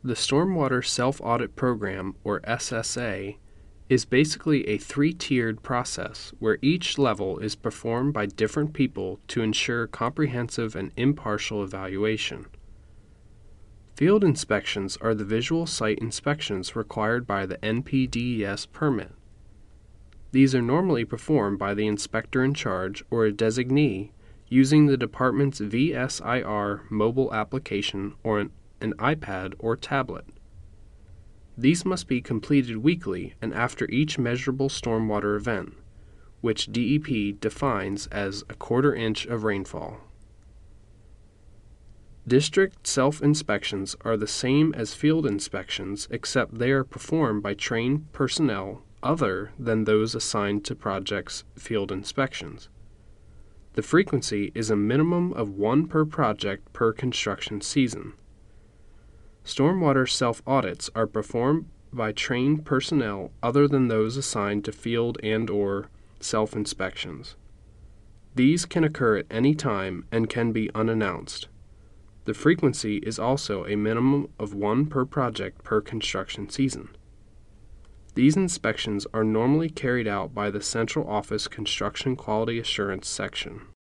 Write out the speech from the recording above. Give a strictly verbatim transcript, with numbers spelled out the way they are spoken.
The Stormwater Self-Audit Program, or S S A, is basically a three-tiered process where each level is performed by different people to ensure comprehensive and impartial evaluation. Field inspections are the visual site inspections required by the N P D E S permit. These are normally performed by the inspector in charge or a designee using the department's V S I R mobile application or an, an iPad or tablet. These must be completed weekly and after each measurable stormwater event, which D E P defines as a quarter inch of rainfall. District self-inspections are the same as field inspections, except they are performed by trained personnel other than those assigned to projects' field inspections. The frequency is a minimum of one per project per construction season. Stormwater self-audits are performed by trained personnel other than those assigned to field and/or self-inspections. These can occur at any time and can be unannounced. The frequency is also a minimum of one per project per construction season. These inspections are normally carried out by the Central Office Construction Quality Assurance Section.